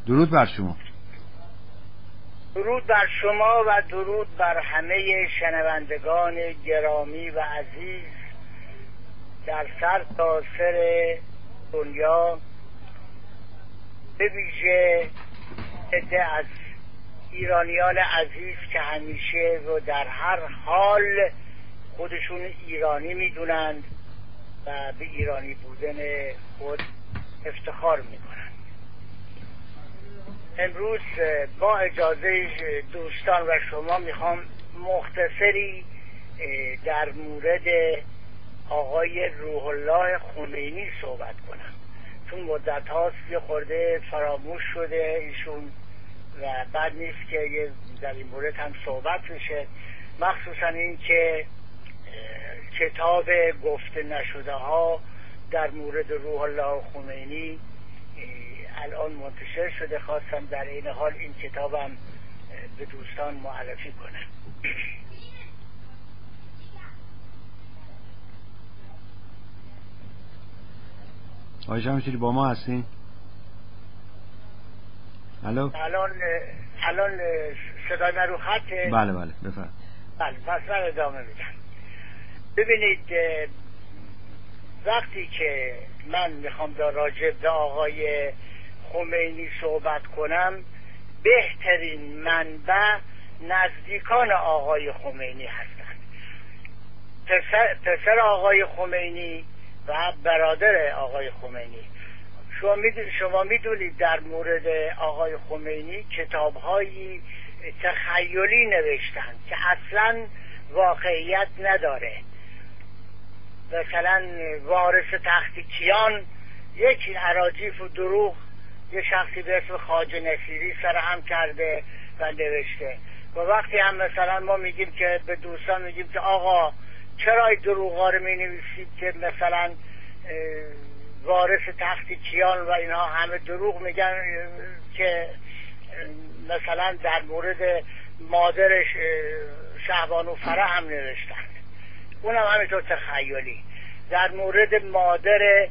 درود بر شما. درود بر شما و درود بر همه شنوندگان گرامی و عزیز در سر تا سر دنیا، به ویژه عده از ایرانیان عزیز که همیشه و در هر حال خودشون ایرانی میدونند و به ایرانی بودن خود افتخار میکنند. امروز با اجازه دوستان و شما میخوام مختصری در مورد آقای روح الله خمینی صحبت کنم، چون مدت هاست یه خورده فراموش شده ایشون و بد نیست که در این مورد هم صحبت بشه، مخصوصا این که کتاب گفته نشده ها در مورد روح الله خمینی الان منتشر شده. خواستم در این حال این کتابم به دوستان معرفی کنم. آقای جمشیدی با ما هستین؟ الو؟ الان صدای من رو خطه؟ بله بفرمایید. بله پس من ادامه میدم. ببینید، وقتی که من میخوام در راجع به آقای خمینی صحبت کنم، بهترین منبع نزدیکان آقای خمینی هستند. پسر آقای خمینی و برادر آقای خمینی. شما میدونید در مورد آقای خمینی کتاب‌هایی تخیلی نوشتند که اصلاً واقعیت نداره. مثلا وارث تخت کیان، یک اراجیف و دروغ یه شخصی به اسم خواجه نصیری سرهم کرده و نوشته. و وقتی هم مثلا ما میگیم که به دوستان میگیم که آقا چرا این دروغا رو مینویسید که مثلا وارث تخت کیان و اینها همه دروغ میگن، که مثلا در مورد مادرش شهبانو فره هم نوشتند، اونم همینطور تخیلی. در مورد مادر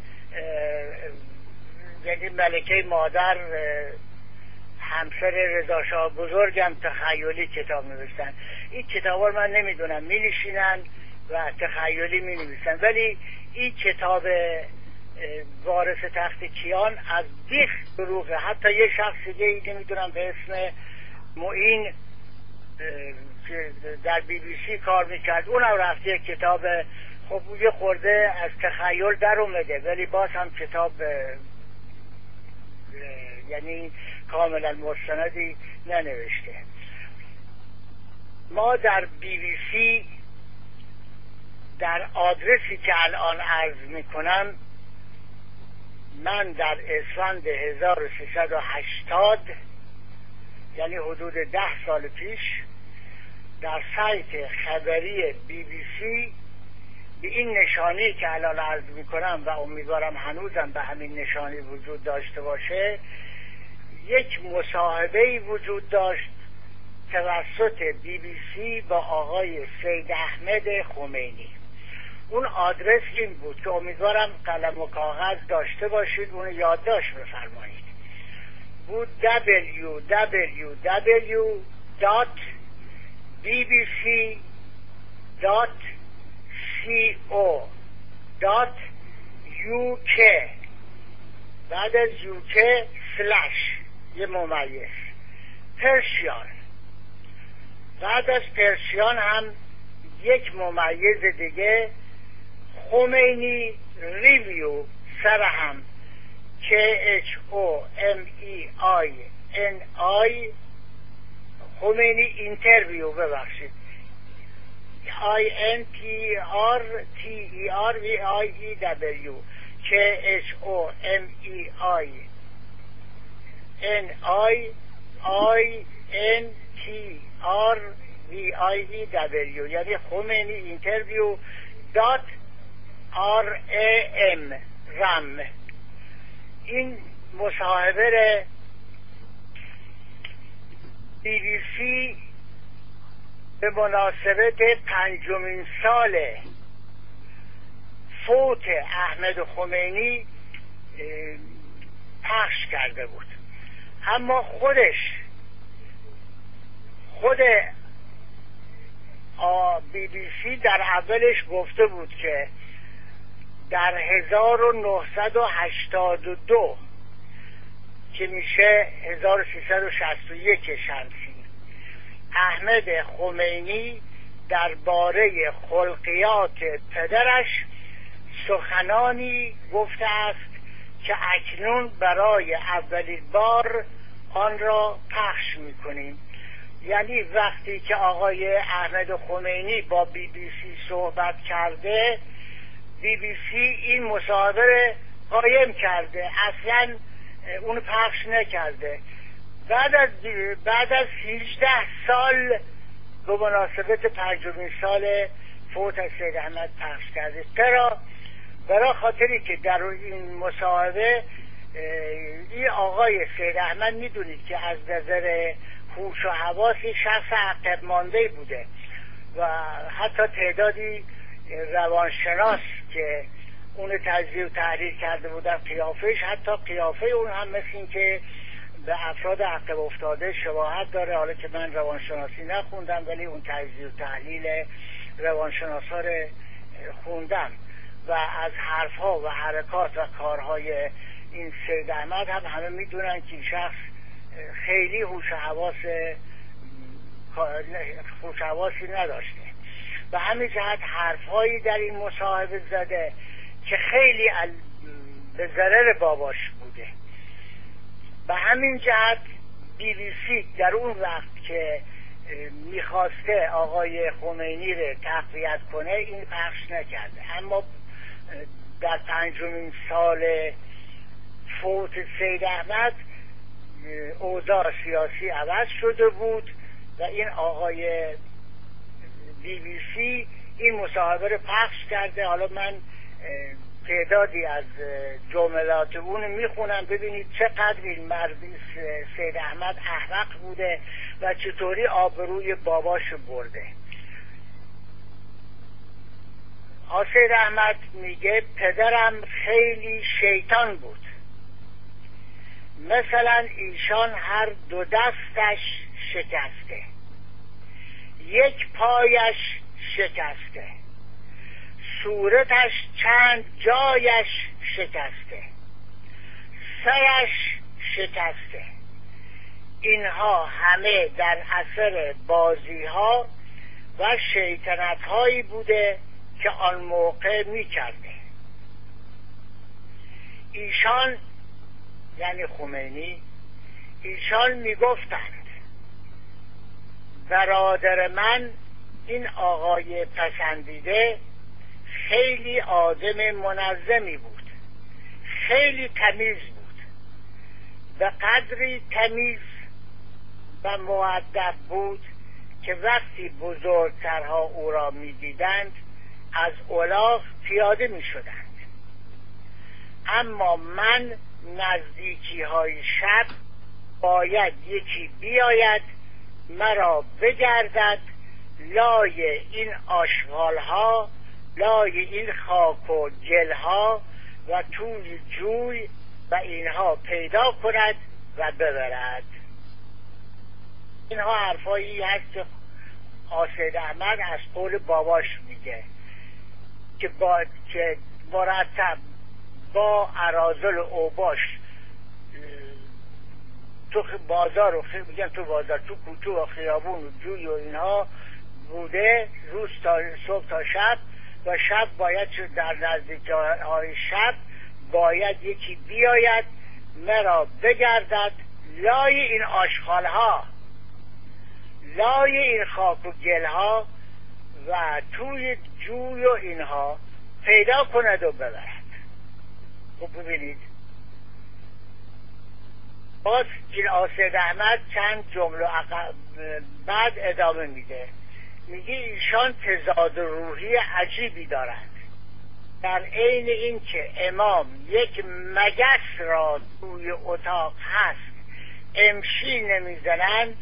یعنی ملکه مادر همسر رضا شاه بزرگ هم تخیلی کتاب نوشتن. این کتاب رو من نمیدونم، می نشینن و تخیلی می نویسن، ولی این کتاب وارث تخت کیان از بیخ دروغه. حتی یه شخص دیگه نمیدونم به اسم معین که در BBC کار میکرد، اونم رفته کتاب، خب یه خورده از تخیل در اومده، ولی باز هم کتاب یعنی کاملا مستندی ننوشته. ما در BBC در آدرسی که الان عرض میکنم، من در اسفند 1380 یعنی حدود 10 سال پیش در سایت خبری BBC به این نشانی که الان عرض میکنم و امیدوارم هنوزم به همین نشانی وجود داشته باشه، یک مصاحبه وجود داشت توسط BBC با آقای سید احمد خمینی. اون آدرس این بود که امیدوارم قلم و کاغذ داشته باشید، اون یادداشت بفرمایید. بود www.bbc.co.uk، بعد از UK سلش یه ممیز پرشیان، بعد از پرشیان هم یک ممیز دیگه خمینی ریویو سرهم KHOMEINI خمینی اینترویو، ببخشید INTRTERVIEW KHOMEINTRVIEW یعنی خمینی اینترویو .RAM. این مصاحبه BBC به مناسبت 5مین سال فوت احمد خمینی پخش کرده بود اما خود BBC در اولش گفته بود که در 1982 که میشه 1361 شمسی، احمد خمینی درباره خلقیات پدرش سخنانی گفته است که اکنون برای اولین بار آن را پخش میکنیم. یعنی وقتی که آقای احمد خمینی با BBC صحبت کرده، BBC این مصاحبه قایم کرده، اصلا اون پخش نکرده. بعد از 18 سال به مناسبت 5مین سال فوت از سید احمد پخش کرده. برای خاطری که در این مصاحبه این آقای سید احمد میدونید که از نظر هوش و حواس شخص عقب مانده بوده و حتی تعدادی روانشناس که اون تجزیه و تحلیل کرده بودن قیافش، حتی قیافه اون هم مثل این که به افراد عقب افتاده شباهت داره. حالا که من روانشناسی نخوندم ولی اون تجزیه و تحلیل روانشناسا رو خوندم و از حرفها و حرکات و کارهای این سید احمد هم همه میدونن که این شخص خیلی هوش و حواسی نداشته. و همین جهت حرفهایی در این مصاحبه زده که خیلی به ضرر باباش بوده. به همین جهت BBC در اون وقت که میخواسته آقای خمینی رو تقویت کنه این پخش نکرده. اما در 5مین سال فوت سید احمد اوضاع سیاسی عوض شده بود و این آقای BBC این مصاحبه رو پخش کرده. حالا من تعدادی از جملات اون میخونم، ببینید چقدر این مرد سید احمد احمق بوده و چطوری آبروی باباش برده. سید احمد میگه پدرم خیلی شیطان بود. مثلا ایشان هر دو دستش شکسته، یک پایش شکسته، صورتش چند جایش شکسته، سرش شکسته. اینها همه در اثر بازی ها و شیطنت هایی بوده که آن موقع می کرده. ایشان یعنی خمینی، ایشان می گفتند برادر من این آقای پسندیده خیلی آدم منظمی بود، خیلی تمیز بود، به قدری تمیز و مؤدب بود که وقتی بزرگترها او را می دیدند از الاغ پیاده می شدند. اما من نزدیکی های شب باید یکی بیاید مرا بگردد لای این آشغال ها، لای این خاک و گل ها و توی جوی و اینها پیدا کند و ببرد. اینها حرفایی هست که سید احمد از قول باباش میگه که مرتب با اراذل و اوباش تو بازار و میگن تو بازار، تو کوچه و خیابون و جوی و اینها بوده روز تا صبح تا شب، و شب باید در نزدیکی های شب باید یکی بیاید مرا بگردد لای این آشغال ها، لای این خاک و گل ها و توی جوی و اینها پیدا کند و ببرد. خب ببینید باز این سید احمد چند جمله بعد ادامه میده، میگه ایشان تضاد روحی عجیبی دارند. در عین این که امام یک مگس را توی اتاق هست امشی نمیزنند،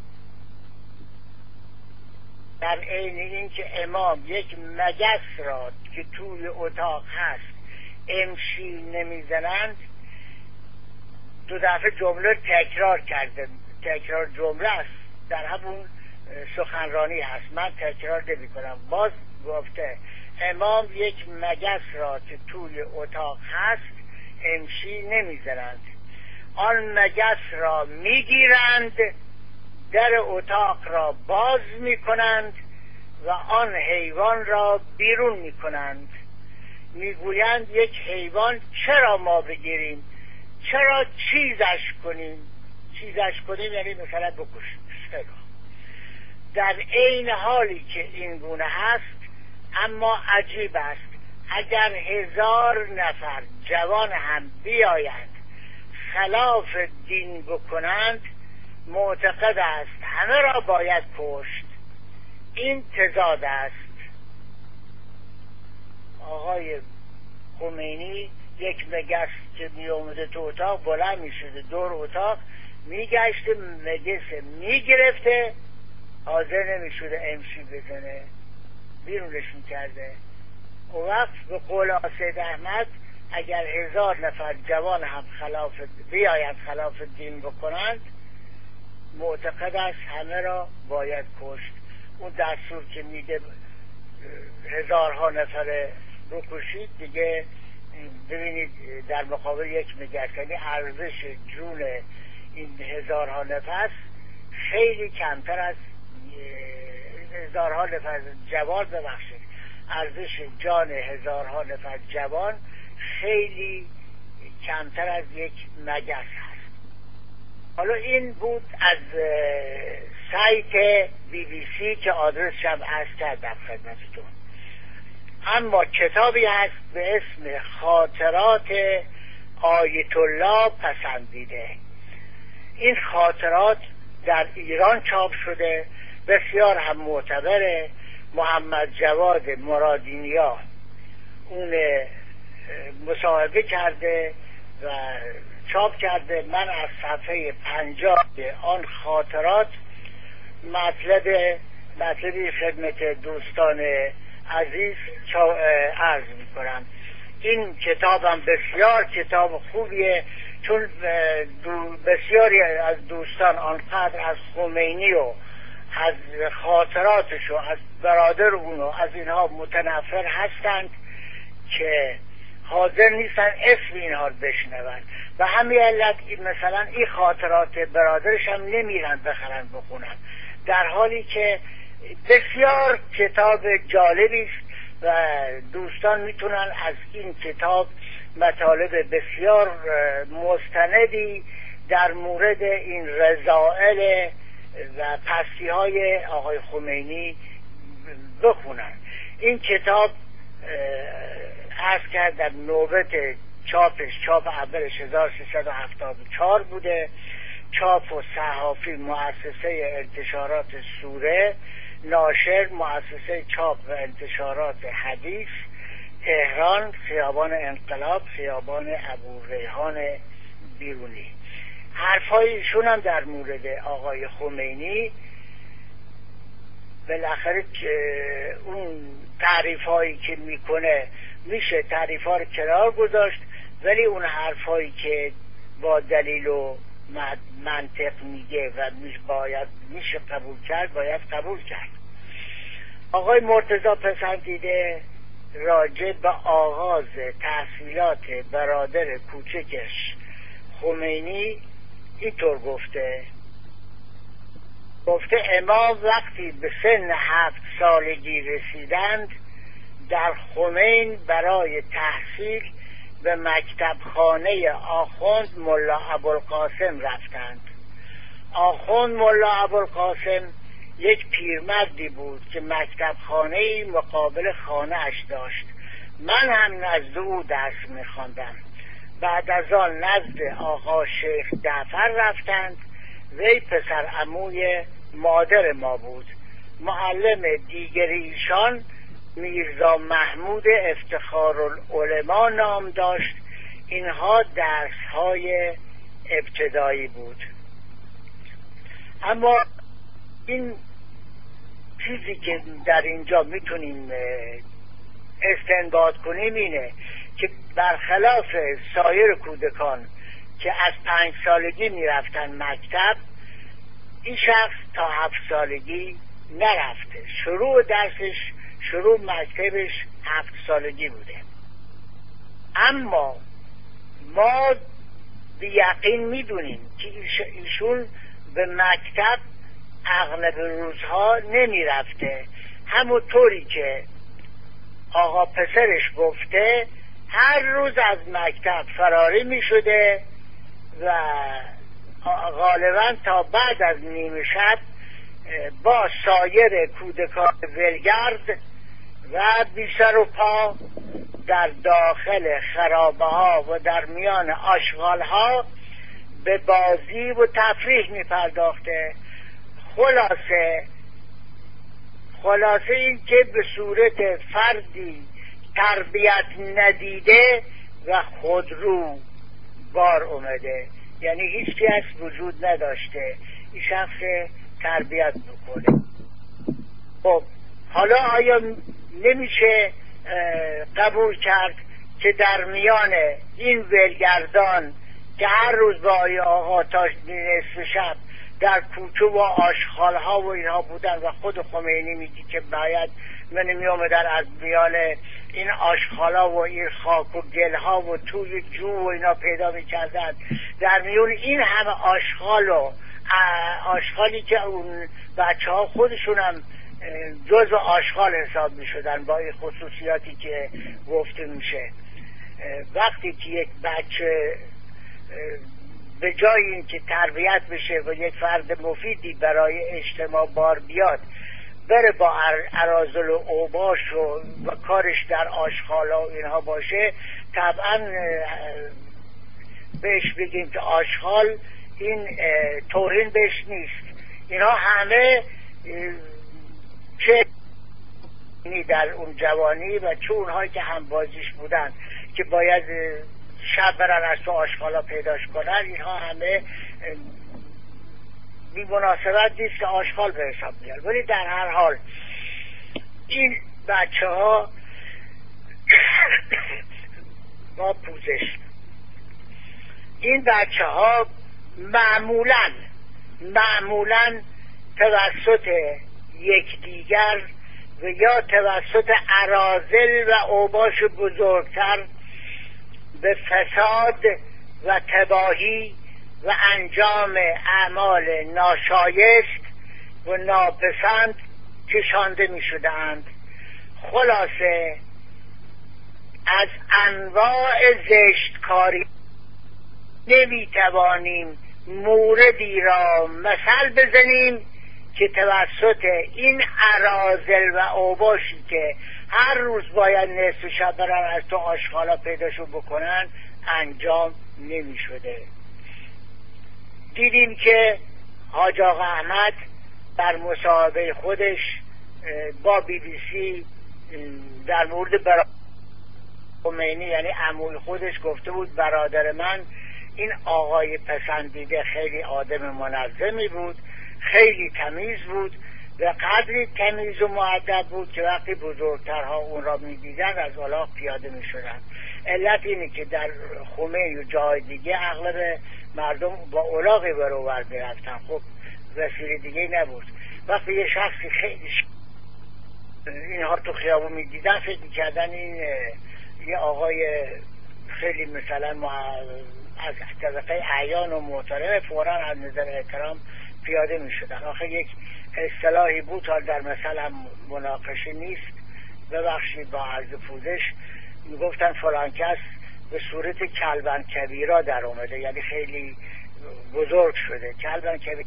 در عین این که امام یک مگس را که توی اتاق هست امشی نمیزنند، 2 دفعه جمله تکرار کرده، تکرار جمله است، در همون سخنرانی هست، من تکرار نمی کنم. باز گفته امام یک مگس را که توی اتاق هست امشی نمیزنند، آن مگس را میگیرند، در اتاق را باز میکنند و آن حیوان را بیرون میکنند. میگویند یک حیوان چرا ما بگیریم، چرا چیزش کنیم یعنی مثلا بکشیم. در عین حالی که این گونه هست، اما عجیب است، اگر 1000 نفر جوان هم بیایند خلاف دین بکنند، معتقد است همه را باید کشت. این تضاد است. آقای خمینی یک مگس که می اومده تو اتاق بلند می شده دور اتاق میگشته، مگس میگرفته، حاضر نمی شده امشی بزنه، بیرونش میکرده. اون وقت به قول سید احمد اگر 1000 نفر جوان هم بیایند خلاف دین بکنند، معتقد است همه را باید کشت. اون دستور که میده 1000ها نفر بکشید، دیگه ببینید در مقابل یک مگس، یعنی ارزش جون این 1000ها نفر خیلی کمتر از 1000ها نفر جوان، ببخشید ارزش جان 1000ها نفر جوان خیلی کمتر از یک مگس هست. حالا این بود از سایت BBC که آدرسش هم عرض کردم خدمتتون. اما کتابی هست به اسم خاطرات آیت الله پسندیده. این خاطرات در ایران چاپ شده، بسیار هم معتبره. محمد جواد مرادینیا اون مصاحبه کرده و چاپ کرده. من از صفحه 50 آن خاطرات مطلبی خدمت دوستان عزیز عرض میکنم. این کتابم بسیار کتاب خوبیه، چون بسیاری از دوستان آنقدر از خمینی و از خاطراتش و از برادر اونو از اینها متنفر هستند که حاضر نیستن اسم اینها رو بشنون. و همین علت مثلا این خاطرات برادرش هم نمیرن بخرن بخونن، در حالی که بسیار کتاب جالبی است و دوستان میتونن از این کتاب مطالب بسیار مستندی در مورد این رذائل و پستی های آقای خمینی بخونن. این کتاب عرض کرد در نوبت چاپ اولش 1374 بوده. چاپ و صحافی مؤسسه انتشارات سوره، ناشر مؤسسه چاپ و انتشارات حدیث، تهران، خیابان انقلاب، خیابان ابوریحان بیرونی. حرفای ایشون هم در مورد آقای خمینی بالاخره اون تعریف هایی که میکنه میشه تعریف ها رو کنار گذاشت، ولی اون حرف هایی که با دلیل و منطق میگه و میشه قبول کرد باید قبول کرد. آقای مرتضی پسندیده راجع به آغاز تحصیلات برادر کوچکش خمینی اینطور گفته امام وقتی به سن 7 سالگی رسیدند در خمین برای تحصیل به مکتب خانه آخوند ملا ابوالقاسم رفتند. آخوند ملا ابوالقاسم یک پیرمردی بود که مکتب خانه مقابل خانه اش داشت. من هم نزد او درس می‌خواندم. بعد از آن نزد آقا شیخ جعفر رفتند. وی پسر عموی مادر ما بود. معلم دیگر ایشان میرزا محمود افتخارالعلما نام داشت. اینها درس‌های ابتدایی بود. اما این چیزی که در اینجا میتونیم استنباط کنیم اینه که برخلاف سایر کودکان که از 5 سالگی میرفتن مکتب، این شخص تا 7 سالگی نرفته. شروع درسش، شروع مکتبش 7 سالگی بوده. اما ما به یقین میدونیم که ایشون به مکتب اغلب روزها نمیرفته. همونطوری که آقا پسرش گفته هر روز از مکتب فراری میشده و غالبا تا بعد از نیمه شب با سایر کودکان ولگرد و بی سر و پا در داخل خرابه ها و در میان آشغال ها به بازی و تفریح می پرداخته. خلاصه این که به صورت فردی تربیت ندیده و خودرو بار اومده، یعنی هیچ کس وجود نداشته این شخص تربیت بکنه. خب حالا آیا نمیشه قبول کرد که در میان این ولگردان که هر روز با آقا تا نصف شب در کوچه و آشغال‌ها و اینها بودن و خود خمینی میگی که باید من میامدن از میان این آشغال‌ها و این خاک و گل‌ها و توی جو و اینا پیدا میکردن، در میون این همه آشغالی که اون بچه ها خودشون هم جزو آشغال حساب میشدن با این خصوصیاتی که گفته میشه. وقتی که یک بچه به جای این که تربیت بشه و یک فرد مفیدی برای اجتماع بار بیاد، بره با اراذل و اوباش و کارش در آشغالا و اینها باشه، طبعا بهش بگیم که آشغال این توهین بهش نیست. اینها همه چه در اون جوانی و چه اونهایی که هم بازیش بودن که باید شب برن از تو آشغالا پیداش کنن، اینها همه بی مناسبت نیست که آشغال به حساب میاد. ولی در هر حال این بچه ها با پوزش، این بچه ها معمولاً توسط یکدیگر و یا توسط اراذل و اوباش بزرگتر به فساد و تباهی و انجام اعمال ناشایست و ناپسند کشانده می شدند. خلاصه از انواع زشتکاری نمی توانیم موردی را مثل بزنیم که توسط این اراذل و اوباشی که هر روز باید نصف شب برن از تو آشغالا پیداشو بکنن انجام نمی شده. دیدیم که حاج آقا احمد در مصاحبه خودش با BBC در مورد خمینی یعنی عموی خودش گفته بود برادر من این آقای پسندیده خیلی آدم منظمی بود، خیلی تمیز بود و قدری تمیز و مؤدب بود که وقتی بزرگترها اون را می‌دیدن از الاغ پیاده می‌شدن. علت اینه که در خمینی و جای دیگه اغلب مردم با الاغی برابر می‌رفتن، خب وسیله دیگه نبود. وقتی یه شخصی خیلی اینها تو خیابون می‌دیدن فکر می‌کردن این یه آقای خیلی مثلا از طبقه اعیان و محترم، فوراً از نظر احترام پیاده می شدن. آخه یک اصطلاحی بود، حال در مثلا مناقشه نیست، ببخشید با عرض پوزش، می گفتن فلان کس به صورت کلبن کبیرا در اومده، یعنی خیلی بزرگ شده، کلبن کبیر.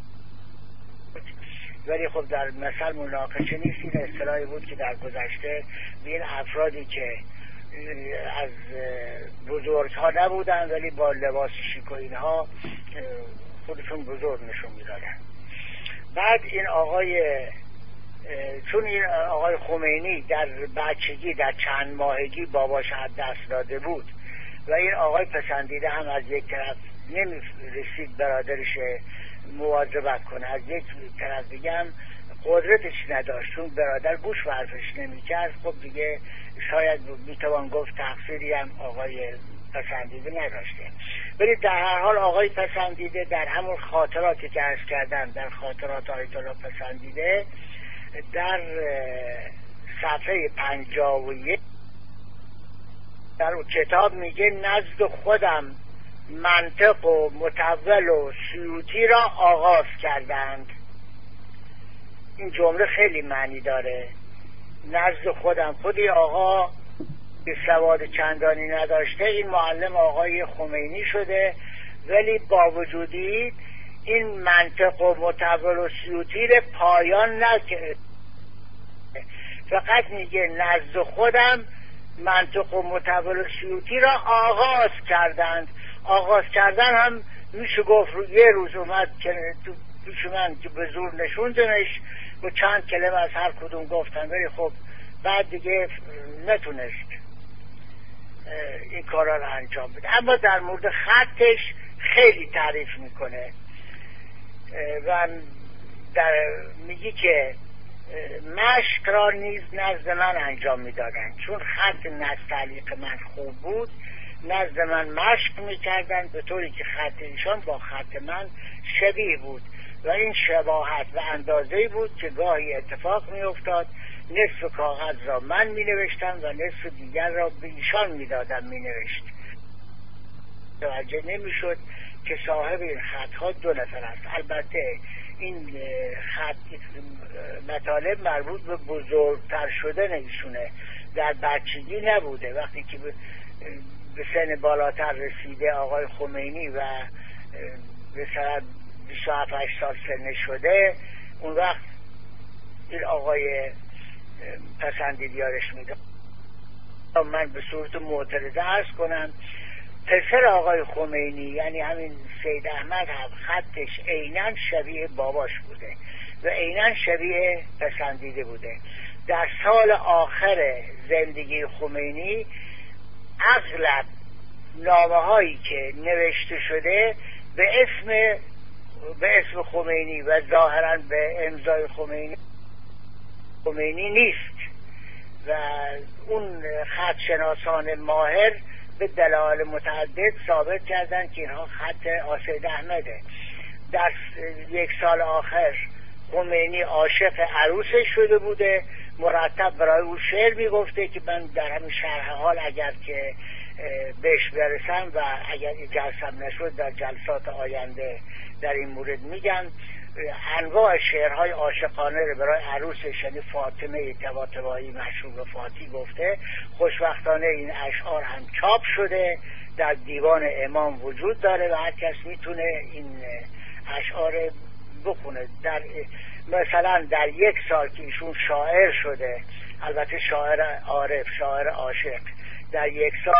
ولی خب در مثل مناقشه نیست، این اصطلاحی بود که در گذشته به این افرادی که از بزرگها نبودن ولی با لباس شیک و اینها خودشون بزرگ نشون میدادن. بعد این آقای چون این آقای خمینی در بچگی در چند ماهگی باباش از دست داده بود و این آقای پسندیده هم از یک طرف نمی رسید برادرش مواظبت کنه، از یک طرف دیگه هم قدرتش نداشت، چون برادر گوش و حرفش نمی کرد. خب دیگه شاید میتوان گفت تقصیری هم آقای پسندیده نداشته. ولی در هر حال آقای پسندیده در همون خاطراتی که عرض کردم، در خاطرات آیت الله پسندیده در صفحه 51 در اون کتاب میگه نزد خودم منطق و متول و سیوطی را آغاز کردند. این جمله خیلی معنی داره. نزد خودم، خودی آقا به سواد چندانی نداشته، این معلم آقای خمینی شده، ولی با وجودی این منطق و متول و سیوطی را پایان نکرد، فقط میگه نزد خودم منطق و متول و سیوطی را آغاز کردند. آغاز کردن هم میشه گفت یه روز اومد که پیش من که به زور نشوندنش و چند کلمه از هر کدوم گفتن، ولی خب بعد دیگه نتونست این کارا رو انجام بده. اما در مورد خطش خیلی تعریف میکنه و میگی که مشق را نیز نزد من انجام میدادن، چون خط نستعلیق من خوب بود نزد من مشق میکردن، به طوری که خط ایشان با خط من شبیه بود و این شباهت و اندازه‌ای بود که گاهی اتفاق میافتاد نصف کاغذ را من مینوشتم و نصف دیگر را به ایشان میدادم مینوشت. توجه نمیشد که صاحب این خطها 2 نفر است. البته این خط مطالب مربوط به بزرگتر شدن ایشونه، در بچگی نبوده. وقتی که به سن بالاتر رسیده آقای خمینی و به سرعت 27 سال سنه شده، اون وقت این آقای پسندیده یارش میده. من به صورت معترضه عرض کنم پسر آقای خمینی یعنی همین سید احمد هم خطش عیناً شبیه باباش بوده و عیناً شبیه پسندیده بوده. در سال آخر زندگی خمینی اغلب نامه هایی که نوشته شده به اسم خمینی و ظاهراً به امضای خمینی نیست و اون خطشناسان ماهر به دلایل متعدد ثابت کردن که اینها خط سید احمده. در 1 سال آخر خمینی عاشق عروسش شده بوده، مرتب برای او شعر میگفته که من در همین شرح حال اگر که بهش برسم و اگر جلسم نشد در جلسات آینده در این مورد میگم، انواع شعرهای عاشقانه رو برای عروسش یعنی فاطمه طباطبایی مشهور فاتی گفته. خوشبختانه این اشعار هم چاپ شده، در دیوان امام وجود داره و هر کس میتونه این اشعار بخونه. مثلا در 1 سال که ایشون شاعر شده، البته شاعر عارف، شاعر عاشق، در 1 سال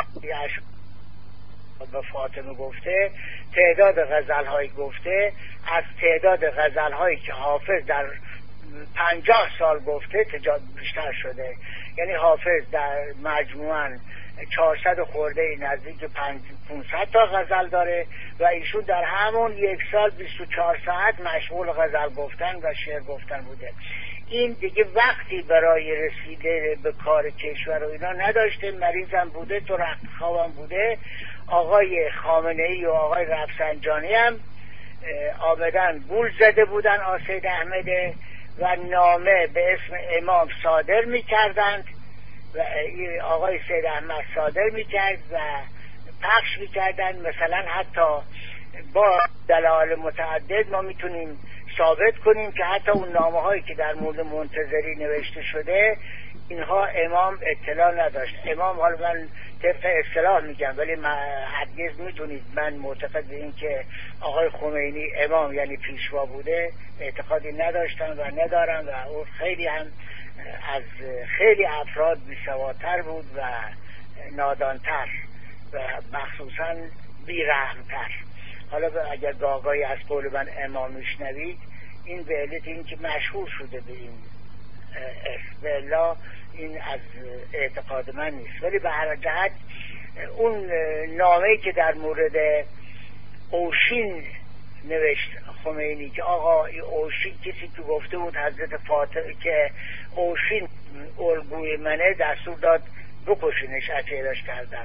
به فاطمه گفته، تعداد غزل‌هایی گفته از تعداد غزل‌هایی که حافظ در 50 سال گفته بیشتر شده. یعنی حافظ در مجموعاً 400 خورده نزدیک 500 تا غزل داره و ایشون در همون 1 سال 24 ساعت مشغول غزل گفتن و شعر گفتن بوده. این دیگه وقتی برای رسیده به کار کشور و اینا نداشته، مریضم بوده، تو رخت خوابم بوده. آقای خامنه‌ای و آقای رفسنجانی هم آمدن گول زده بودن سید احمده و نامه به اسم امام صادر می‌کردند و آقای سید احمد صادر می‌کرد و پخش می‌کردند. مثلا حتی با دلایل متعدد ما میتونیم ثابت کنیم که حتی اون نامه‌هایی که در مورد منتظری نوشته شده اینها امام اطلاع نداشت. امام، حالا من طبق اصطلاح میگم ولی هرگز میتونید من معتقد به این که آقای خمینی امام یعنی پیشوا بوده اعتقادی نداشتم و ندارم و اون خیلی هم از خیلی افراد بی‌سوادتر بود و نادانتر و مخصوصا بی‌رحم‌تر. حالا اگر گاهی از قول من امام میشنوید این به علت این که مشهور شده به این اسم، این از اعتقاد من نیست. ولی به هر جهت اون نامه‌ای که در مورد اوشین نوشت خمینی که آقا اوشین کسی که گفته بود حضرت فاطمه که اوشین الگوی منه، دستور داد بکشینش، اچهرش کردن.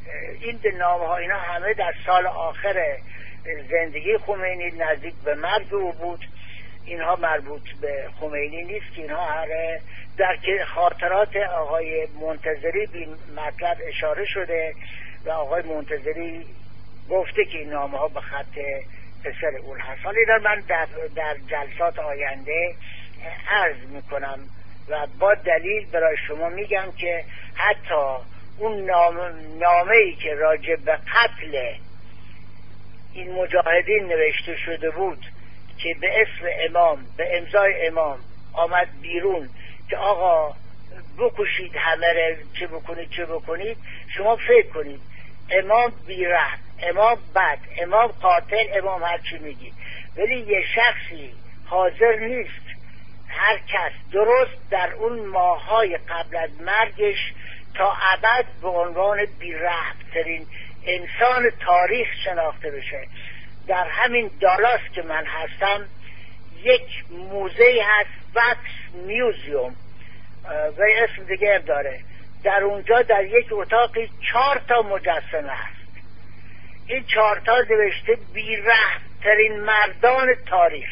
این نامه ها اینا همه در سال آخر زندگی خمینی نزدیک به مرگ او بود. اینها مربوط به خمینی نیست که اینها در خاطرات آقای منتظری به مطلب اشاره شده و آقای منتظری گفته که این نامه ها به خط پسر اون هست. حالا اینا من در جلسات آینده عرض میکنم و با دلیل برای شما میگم که حتی اون نامه‌ای که راجع به قتل این مجاهدین نوشته شده بود که به اسم امام، به امضای امام آمد بیرون که آقا بکشید همه، چه بکنید، شما فکر کنید امام بی‌رحم، امام بد، امام قاتل، امام هر چی میگی، ولی یه شخصی حاضر نیست هر کس درست در اون ماه‌های قبل از مرگش تا ابد به عنوان بی‌رحم ترین انسان تاریخ شناخته بشه. در همین دالاس که من هستم یک موزه هست، وکس میوزیوم و اسم دیگه داره. در اونجا در یک اتاقی 4 تا مجسمه هست. این 4 تا نوشته بی‌رحم ترین مردان تاریخ.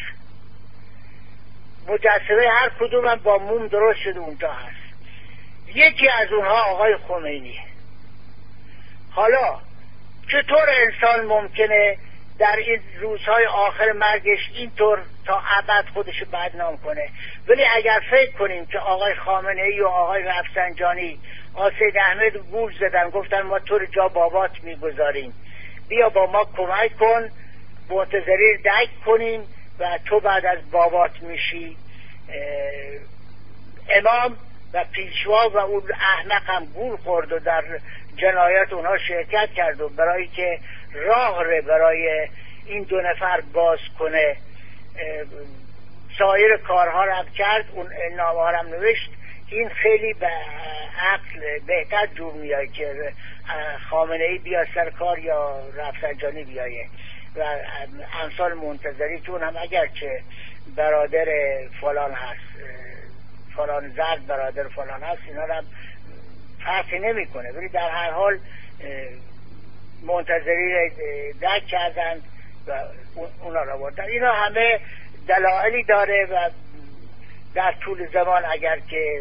مجسمه هر کدوم هم با موم درست شده اونجا هست. یکی از اونها آقای خمینی. حالا چطور انسان ممکنه در این روزهای آخر مرگش اینطور تا ابد خودشو بدنام کنه؟ ولی اگر فکر کنیم که آقای خامنه‌ای و آقای رفسنجانی سید احمد گول زدن، گفتن ما تو رو جا بابات میگذاریم، بیا با ما کمک کن، منتظری درک کنیم و تو بعد از بابات میشی امام و پیشوا. و اون احمق هم گول خورد و در جنایت اونها شرکت کرد و برای که راه رو برای این 2 نفر باز کنه سایر کارها رو هم کرد، اون نامه ها رو هم نوشت. این خیلی به عقل بهتر جور میاد که خامنه‌ای بیا سر کار یا رفسنجانی بیایه و امثال منتظری چون هم اگرچه برادر فلان هست، فلان زرد برادر فلان هست، اینا رو هم فرقی نمی کنه، ولی در هر حال منتظری درک کردن و اونا رو بردن. اینا همه دلایلی داره و در طول زمان اگر که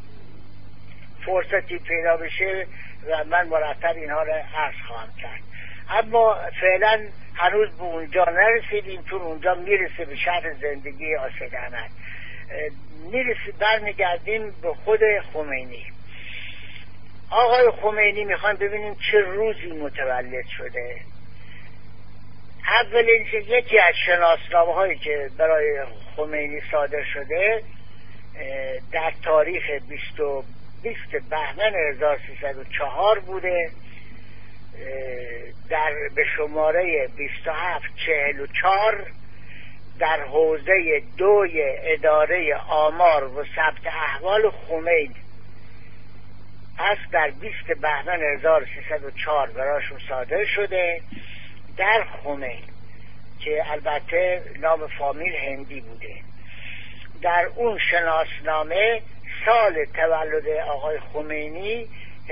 فرصتی پیدا بشه و من مرتب اینها رو عرض خواهم کرد. اما فعلا هنوز به اونجا نرسیدیم، چون اونجا میرسه به شرح زندگی سید احمد. برمیگردیم به خود خمینی. آقای خمینی میخوایم ببینیم چه روزی متولد شده. اولین یکی از شناسنامه هایی که برای خمینی صادر شده در تاریخ 20 بهمن 1304 بوده، به شماره 2744 در حوزه 2 اداره آمار و ثبت احوال خمینی است. در 20 بهمن 1304 براشون صادر شده در خمینی که البته نام فامیل هندی بوده. در اون شناسنامه سال تولد آقای خمینی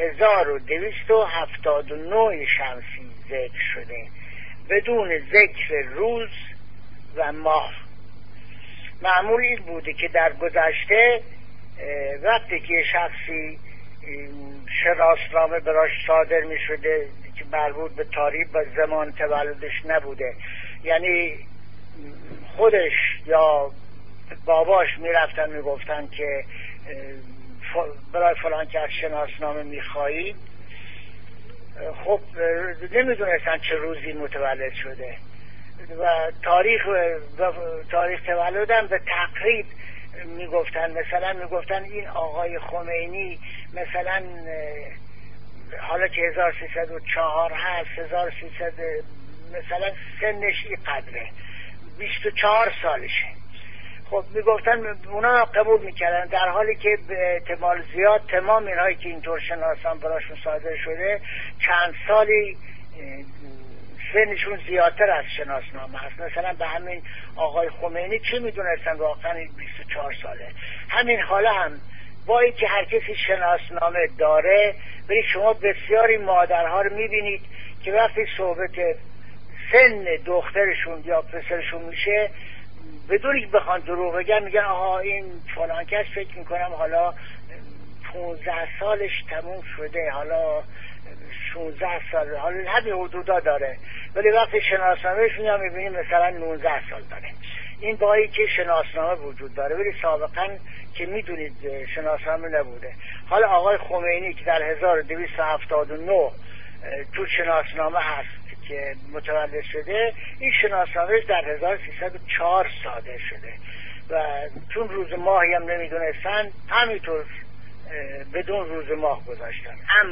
1279 شمسی ذکر شده بدون ذکر روز و ماه. معمول این بوده که در گذشته وقتی که شخصی شناسنامه براش صادر می شده که مربوط به تاریخ و زمان تولدش نبوده، یعنی خودش یا باباش می رفتن می گفتن که برای فلان کس شناسنامه می خواهید، خب نمیدونستن چه روزی متولد شده و تاریخ تولدم به تقریب میگفتن. مثلا میگفتن این آقای خمینی مثلا حالا که 1304 هست 1300 مثلا سنش این قدره 24 سالشه. خب میگفتن اونا قبول میکردن، در حالی که به احتمال زیاد تمام اینهایی که اینطور شناسان براشون صادر شده چند سالی سنشون زیادتر از شناسنامه هست. مثلا به همین آقای خمینی چه میدونستن واقعا 24 ساله. همین حالا هم با اینکه هر کسی شناسنامه داره، ولی شما بسیاری مادرها رو میبینید که وقتی صحبت سن دخترشون یا پسرشون میشه، بدون اینکه بخوان دروغ بگن میگن آها این فلان کس فکر میکنم حالا 15 سالش تموم شده، حالا 16 سال، حالا همین حدودا داره، ولی وقتی شناسنامهش میام میبینیم مثلا 19 سال داره. این با اینکه شناسنامه وجود داره، ولی سابقا که میدونید شناسنامه نبوده. حالا آقای خمینی که در 1279 تو شناسنامه هست که متولد شده، این شناسنامه در 1304 صادر شده و چون روز ماهی هم نمیدونستن همینطور بدون روز ماه گذاشتن.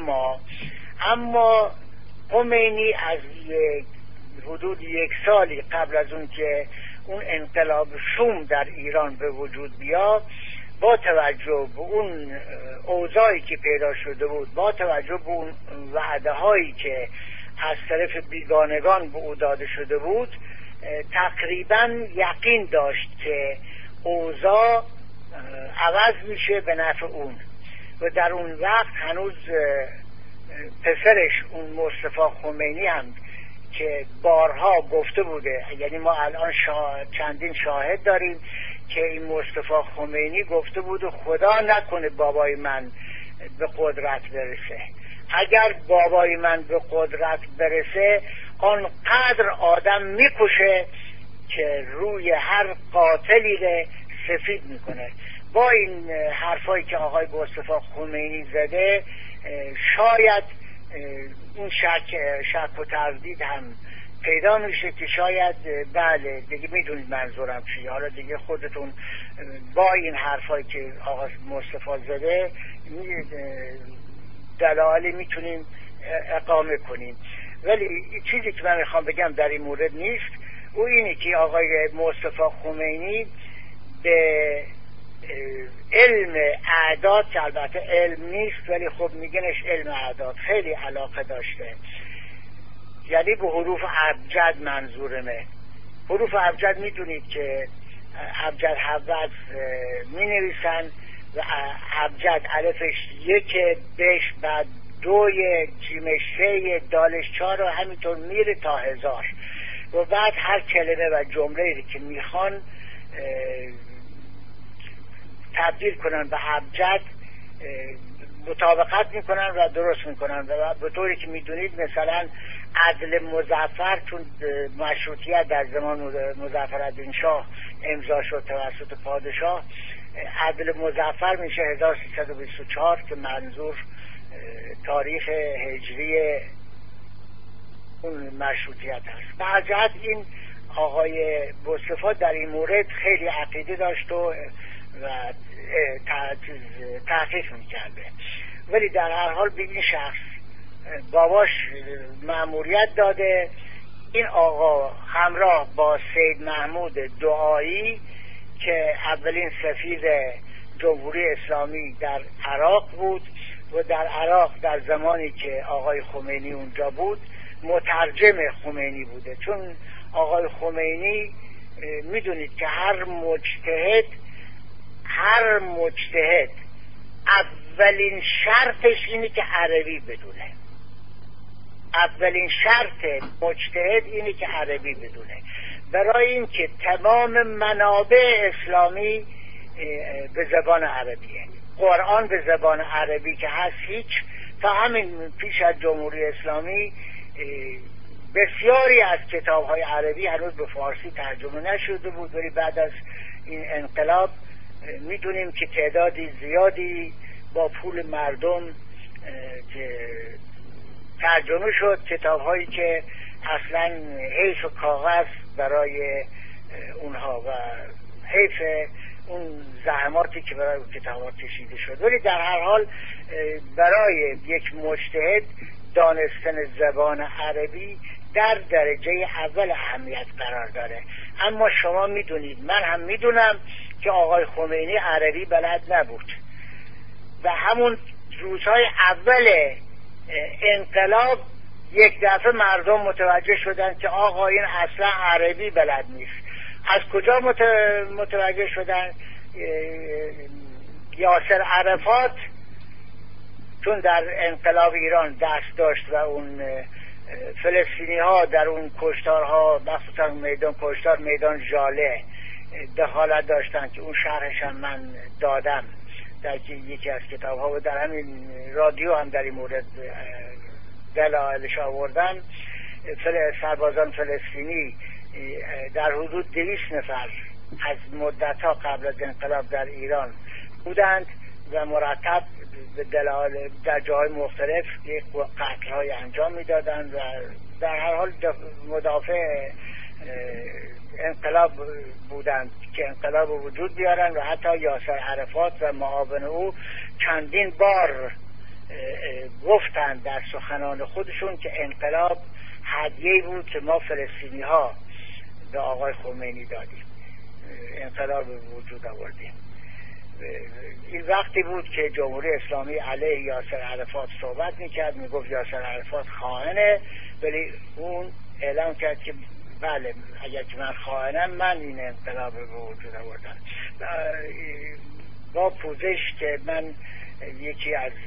اما خمینی از حدود 1 سالی قبل از اون که اون انقلاب شوم در ایران به وجود بیاد، با توجه به اون اوضاعی که پیدا شده بود، با توجه به اون وعده هایی که از طرف بیگانگان به او داده شده بود، تقریبا یقین داشت که اوضاع عوض میشه به نفع اون. و در اون وقت هنوز پسرش اون مصطفی خمینی هم که بارها گفته بوده، یعنی ما الان چندین شاهد داریم که این مصطفی خمینی گفته بود خدا نکنه بابای من به قدرت برسه، اگر بابای من به قدرت برسه آنقدر آدم میکشه که روی هر قاتلی رو سفید میکنه. با این حرفایی که آقای مصطفی خمینی زده، شاید این شک و تردید هم پیدا میشه که شاید بله دیگه میدونید منظورم چیه، حالا دیگه خودتون با این حرفایی که آقای مصطفی زده دلایلی میتونیم اقامه کنیم. ولی چیزی که من میخوام بگم در این مورد نیست، او اینه که آقای مصطفی خمینی به علم اعداد، که البته علم نیست ولی خب میگنش علم اعداد، خیلی علاقه داشته. یعنی به حروف ابجد منظورمه. حروف ابجد میدونید که ابجد حوض می نویسن و ابجد الفش 1، بش بعد 2، جیمش 3، دالش 4 و همینطور میره تا 1000 و بعد هر کلمه و جمله که میخوان تبدیل کنن به ابجد مطابقت میکنن و درست میکنن و به طوری که میدونید مثلا عدل مظفر چون مشروطیت در زمان مظفرالدین شاه امضا شد توسط پادشاه، عدل مظفر میشه 1324 که منظور تاریخ هجری اون مشروطیت هست. به هر جهت این آقای مصطفی در این مورد خیلی عقیده داشت و تحقیق میکرده، ولی در هر حال به این شخص باباش مأموریت داده. این آقا همراه با سید محمود دعایی که اولین سفیر جمهوری اسلامی در عراق بود و در عراق در زمانی که آقای خمینی اونجا بود مترجم خمینی بوده، چون آقای خمینی میدونید که هر مجتهد اولین شرطش اینه که عربی بدونه. اولین شرط مجتهد اینه که عربی بدونه، برای اینکه تمام منابع اسلامی به زبان عربیه، قرآن به زبان عربی که هست هیچ. تا همین پیش از جمهوری اسلامی بسیاری از کتاب‌های عربی هنوز به فارسی ترجمه نشده بود، ولی بعد از این انقلاب میدونیم که تعدادی زیادی با پول مردم که ترجمه شد، کتاب‌هایی که اصلا حیف کاغذ برای اونها و حیف اون زحماتی که برای اون کتاب‌ها کشیده شد. ولی در هر حال برای یک مجتهد دانستن زبان عربی در درجه اول اهمیت قرار داره. اما شما میدونید، من هم میدونم که آقای خمینی عربی بلد نبود و همون روزهای اول انقلاب یک دفعه مردم متوجه شدن که آقا این اصلا عربی بلد نیست. از کجا متوجه شدن؟ یاسر عرفات چون در انقلاب ایران دست داشت و اون فلسطینی ها در اون کشتارها، مخصوصا میدان کشتار میدان ژاله دخالت داشتن که اون شرحش هم من دادم در یکی از کتاب ها و در همین رادیو هم در این مورد دلایلش آوردن. سربازان فلسطینی در حدود 200 نفر از مدت ها قبل از انقلاب در ایران بودند و مرتب به دلایل در جاهای مختلف یک قتل های انجام میدادند و در هر حال مدافع انقلاب بودند که انقلاب وجود بیارن و حتی یاسر عرفات و معاون او چندین بار گفتند در سخنان خودشون که انقلاب هدیه‌ای بود که ما فلسطینی ها به آقای خمینی دادیم، انقلاب وجود آوردیم. این وقتی بود که جمهوری اسلامی علیه یاسر عرفات صحبت میکرد، میگفت یاسر عرفات خائنه، ولی اون اعلام کرد که بله اگر که من خائنم، من این انقلاب به وجود آوردم. با پوزش که من یکی از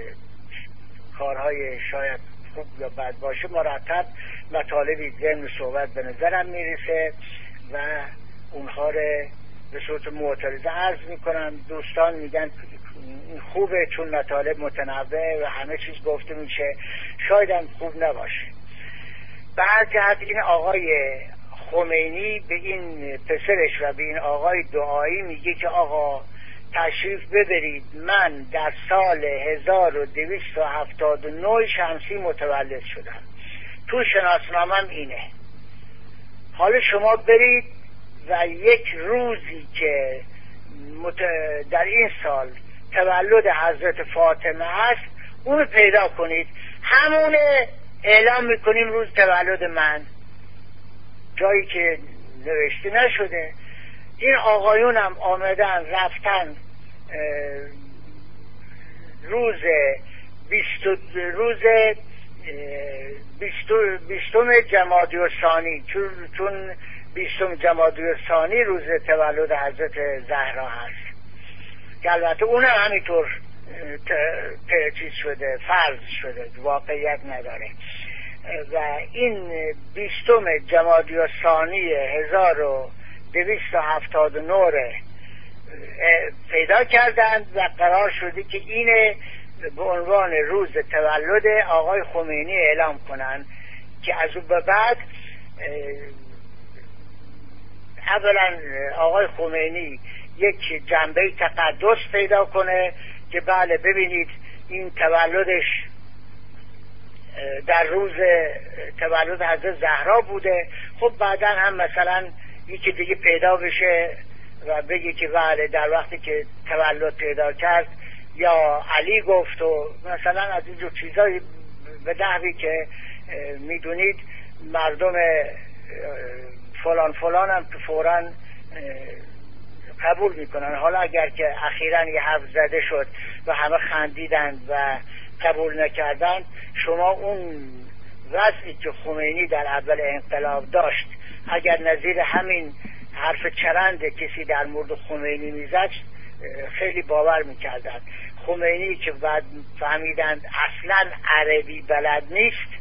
کارهای شاید خوب یا بد باشه، مرتب مطالبی ضمن صحبت به نظرم میرسه و اونها رو به صورت معترضه عرض میکنم. دوستان میگن خوبه چون مطالب متنوع و همه چیز گفته میشه، شاید هم خوب نباشه. به هر جهت این آقای خمینی به این پسرش و به این آقای دعایی میگه که آقا تشریف ببرید، من در سال 1279 شمسی متولد شدم، تو شناسنامم اینه، حالا شما برید و یک روزی که در این سال تولد حضرت فاطمه هست اونو پیدا کنید، همونه اعلام میکنیم روز تولد من، جایی که نوشته نشده. این آقایون هم آمدن رفتن روز 20 جمادی الثانی، چون 20 جمادی الثانی روز تولد حضرت زهرا هست که البته اون همینطور چیز شده، فرض شده، واقعیت نداره. و این 20 جمادی الثانی 1279 پیدا کردند و قرار شده که اینه به عنوان روز تولد آقای خمینی اعلام کنند که از اون به بعد اولا آقای خمینی یک جنبه تقدس پیدا کنه که بله ببینید این تولدش در روز تولد حضرت زهرا بوده. خب بعدا هم مثلا یکی دیگه پیدا بشه و بگه که بله در وقتی که تولد پیدا کرد یا علی گفت و مثلا از اینجور چیزایی به نحوی که میدونید مردم فلان فلان هم فوراً قبول میکنن. حالا اگر که اخیراً یه حرف زده شد و همه خندیدند و قبول نکردند، شما اون وضعی که خمینی در اول انقلاب داشت اگر نظیر همین حرف چرند کسی در مورد خمینی میزد خیلی باور میکردند. خمینی که بعد فهمیدند اصلا عربی بلد نیست،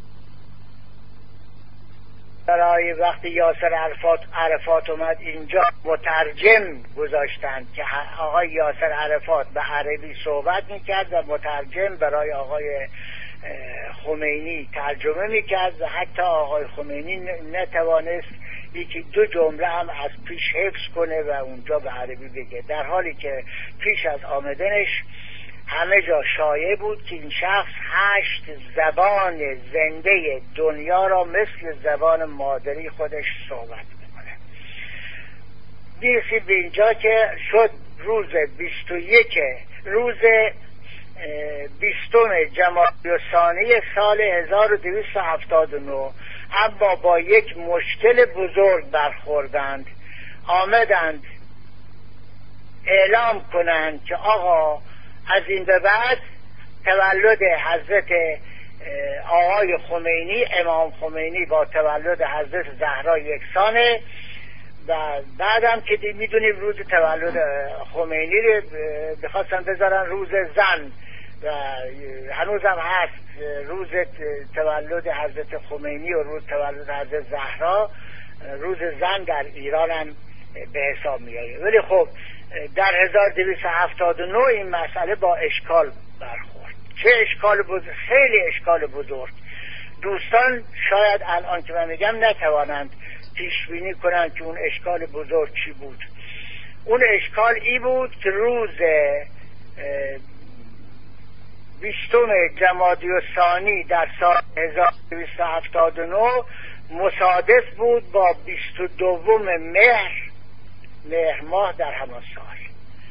برای وقتی یاسر عرفات اومد اینجا مترجم گذاشتند که آقای یاسر عرفات به عربی صحبت میکرد و مترجم برای آقای خمینی ترجمه میکرد و حتی آقای خمینی نتوانست یکی دو جمله هم از پیش حفظ کنه و اونجا به عربی بگه، در حالی که پیش از آمدنش همه جا شایع بود که این شخص 8 زبان زنده دنیا را مثل زبان مادری خودش صحبت میکنه. بیرسید به اینجا که شد روز 20 جمادی الثانی سال 1279، اما با یک مشکل بزرگ برخوردند. آمدند اعلام کنند که آقا از این به بعد تولد حضرت آقای خمینی، امام خمینی با تولد حضرت زهرا یکسانه و بعدم که میدونیم روز تولد خمینی رو بخواستن بذارن روز زن و هنوزم هست روز تولد حضرت خمینی و روز تولد حضرت زهرا روز زن در ایران هم به حساب میاد. ولی خب در 1279 این مسئله با اشکال برخورد. چه اشکال بزرگ، خیلی اشکال بزرگ. دوستان شاید الان که من میگم نتوانند پیش بینی کنند که اون اشکال بزرگ چی بود. اون اشکال ای بود که روز 20 جمادی الثانی در سال 1279 مصادف بود با 22 مهر ماه در همان سال.